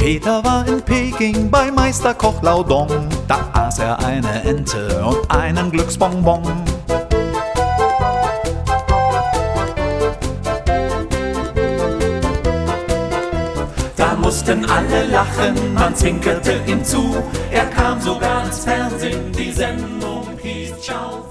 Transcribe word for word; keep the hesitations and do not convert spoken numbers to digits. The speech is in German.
Peter war in Peking bei Meister Koch Laodong. Da aß er eine Ente und einen Glücksbonbon. Da mussten alle lachen, man zwinkerte ihm zu. Er kam sogar ins Fernsehen, die Sendung hieß Ciao.